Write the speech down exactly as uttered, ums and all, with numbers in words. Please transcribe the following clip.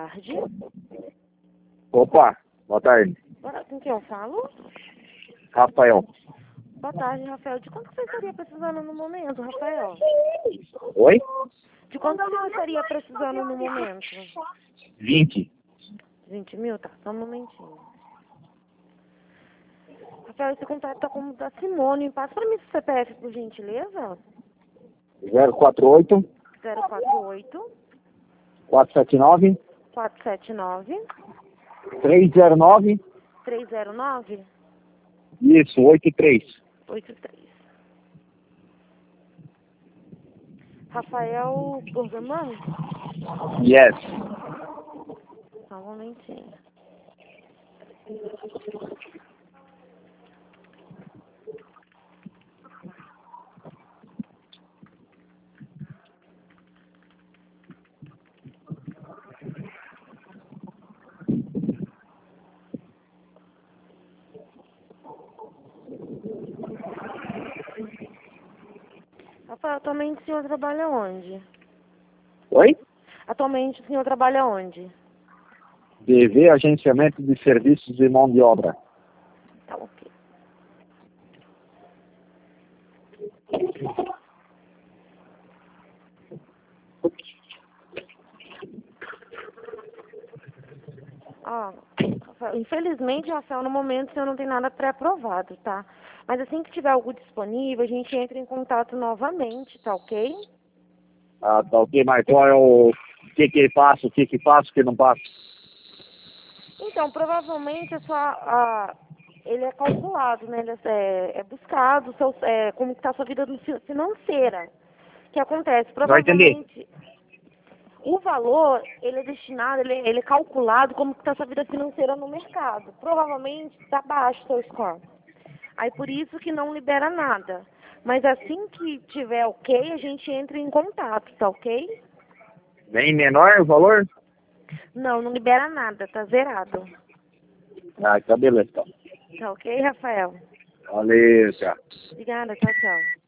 tarde. Opa, boa tarde. Boa- Com quem eu falo? Rafael. Boa tarde, Rafael. De quanto você estaria precisando no momento, Rafael? Oi? De quanto você estaria precisando no momento? vinte. vinte mil? Tá, só um momentinho. Rafael, esse contato tá como da Simone. Passa pra mim esse C P F, por gentileza. zero quatro oito, zero quatro oito, quatro sete nove, quatro sete nove, três zero nove. três zero nove, Isso, oito três. oito três. Rafael Borgaman? Yes. Só um momentinho. Rafael, atualmente o senhor trabalha onde? Oi? Atualmente o senhor trabalha onde? D V Agenciamento de Serviços de Mão de Obra. Tá ok. Ó, Rafael, infelizmente, Rafael, no momento o senhor não tem nada pré-aprovado, tá? Mas assim que tiver algo disponível, a gente entra em contato novamente, tá ok? Ah, tá ok, mas qual é o que que passa, o que que passa, o que não passa? Então, provavelmente a sua, a, ele é calculado, né? Ele é, é buscado seu, é, como está a sua vida fi- financeira. O que acontece? Não entendi. Provavelmente o valor, ele é destinado, ele, ele é calculado como está a sua vida financeira no mercado. Provavelmente está baixo o seu score. Aí por isso que não libera nada. Mas assim que tiver ok, a gente entra em contato, tá ok? Bem menor o valor? Não, não libera nada, tá zerado. Ah, tá beleza, então. Tá ok, Rafael? Valeu, tchau. Obrigada, tchau, tchau.